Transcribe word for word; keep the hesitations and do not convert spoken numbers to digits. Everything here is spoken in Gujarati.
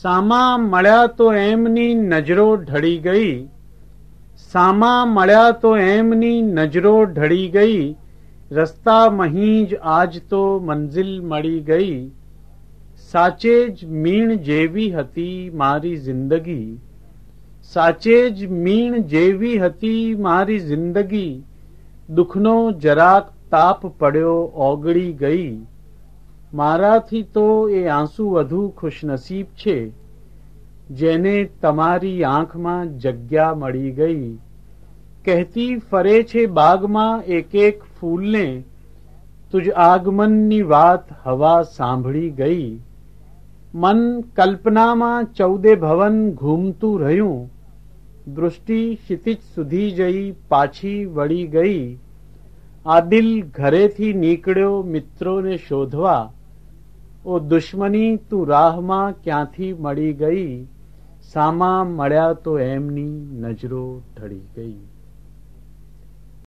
સામા મળ્યા તો એમની નજરો ઢળી ગઈ, સામા મળ્યા તો એમની નજરો ઢળી ગઈ, રસ્તા મહીં જ આજ તો મંઝિલ મળી ગઈ. સાચે જ મીણ જેવી હતી મારી જિંદગી, સાચે જ મીણ જેવી હતી મારી જિંદગી, દુઃખનો જરાક તાપ પડ્યો ઓગળી ગઈ. મારાથી તો એ આંસુ વધુ ખુશનસીબ છે, જેને તમારી આંખમાં જગ્યા મળી ગઈ. કહેતી ફરે છે બાગમાં એક એક ફૂલને, તુજ આગમનની વાત હવા સાંભળી ગઈ. મન કલ્પનામાં ચૌદે ભવન ઘૂમતું રહ્યું, દૃષ્ટિ ક્ષિતિજ સુધી જઈ પાછી વળી ગઈ. આ દિલ ઘરેથી નીકળ્યો મિત્રોને શોધવા, ઓ દુશ્મની તું રાહમાં ક્યાંથી મળી ગઈ. સામા મળ્યા તો એમની નજરો ઢળી ગઈ.